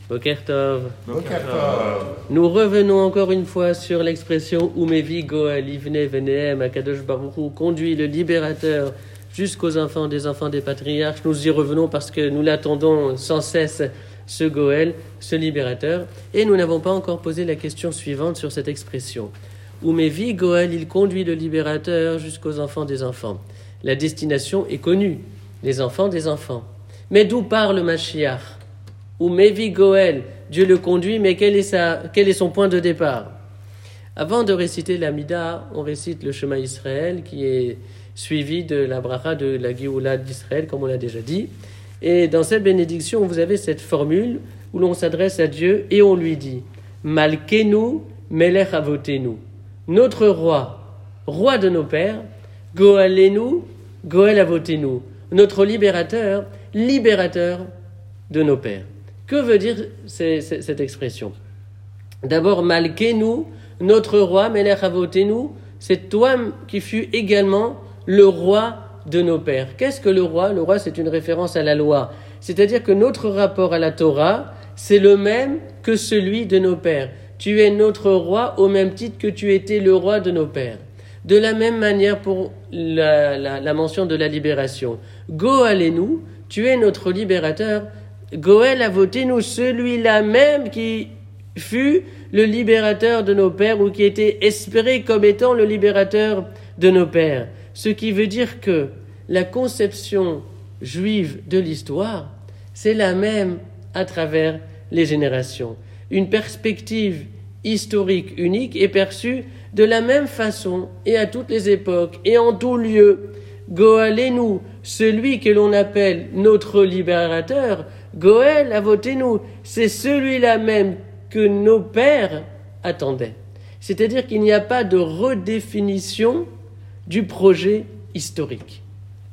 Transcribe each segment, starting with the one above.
Boker Tov. Boker Tov. Nous revenons encore une fois sur l'expression Umevi Goel Ivne Venehem Akadosh Baruch Hu conduit le libérateur jusqu'aux enfants des patriarches. Nous y revenons parce que nous l'attendons sans cesse, ce Goel, ce libérateur. Et nous n'avons pas encore posé la question suivante sur cette expression. Umevi Goel, il conduit le libérateur jusqu'aux enfants des enfants. La destination est connue, les enfants des enfants. Mais d'où part le Mashiach? Umevi Goel, Dieu le conduit, mais quel est son point de départ? Avant de réciter l'Amida, on récite le Shema Israël qui est suivi de la bracha de la Géoula d'Israël, comme on l'a déjà dit. Et dans cette bénédiction, vous avez cette formule où l'on s'adresse à Dieu et on lui dit Malkenu Melech Avotenu, notre roi, roi de nos pères, Goalenu, Goel Avotenu, notre libérateur, libérateur de nos pères. Que veut dire cette expression? D'abord, Malkenu, notre roi, Melech Avotenu, c'est toi qui fus également le roi de nos pères. Qu'est-ce que le roi? Le roi, c'est une référence à la loi. C'est-à-dire que notre rapport à la Torah, c'est le même que celui de nos pères. Tu es notre roi au même titre que tu étais le roi de nos pères. De la même manière pour la mention de la libération. Goalenu, tu es notre libérateur. Goel Avotenu, celui-là même qui fut le libérateur de nos pères ou qui était espéré comme étant le libérateur de nos pères. Ce qui veut dire que la conception juive de l'histoire, c'est la même à travers les générations. Une perspective historique unique est perçue de la même façon et à toutes les époques et en tout lieu. Goalenu, celui que l'on appelle notre libérateur, Goel Avotenu, c'est celui-là même que nos pères attendaient. C'est-à-dire qu'il n'y a pas de redéfinition du projet historique.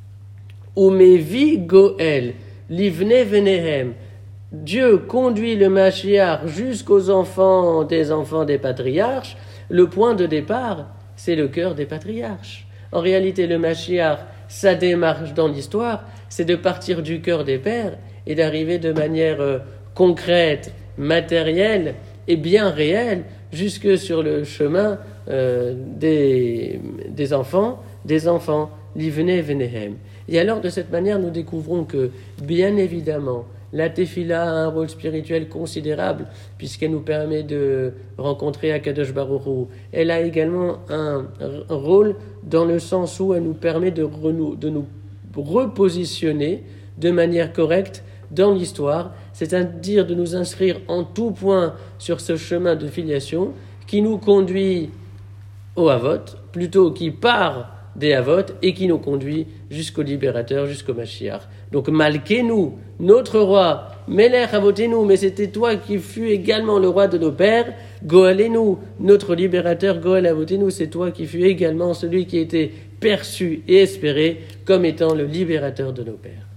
Umevi Goel, Livne Venehem, Dieu conduit le Mashiach jusqu'aux enfants des patriarches. Le point de départ, c'est le cœur des patriarches. En réalité, le Mashiach, sa démarche dans l'histoire, c'est de partir du cœur des pères et d'arriver de manière concrète, matérielle et bien réelle jusque sur le chemin des enfants, Livne Venehem. Et alors, de cette manière, nous découvrons que, bien évidemment, la Tefila a un rôle spirituel considérable, puisqu'elle nous permet de rencontrer Akadosh Baruch Hu. Elle a également un rôle dans le sens où elle nous permet de nous repositionner de manière correcte dans l'histoire, c'est-à-dire de nous inscrire en tout point sur ce chemin de filiation qui nous conduit au Havot, plutôt qui part des Havot et qui nous conduit jusqu'au libérateur, jusqu'au Mashiach. Donc Malkenu, notre roi, Melech Avotenu, mais c'était toi qui fus également le roi de nos pères, Goalenu, notre libérateur, Goel Avotenu, c'est toi qui fus également celui qui était perçu et espéré comme étant le libérateur de nos pères.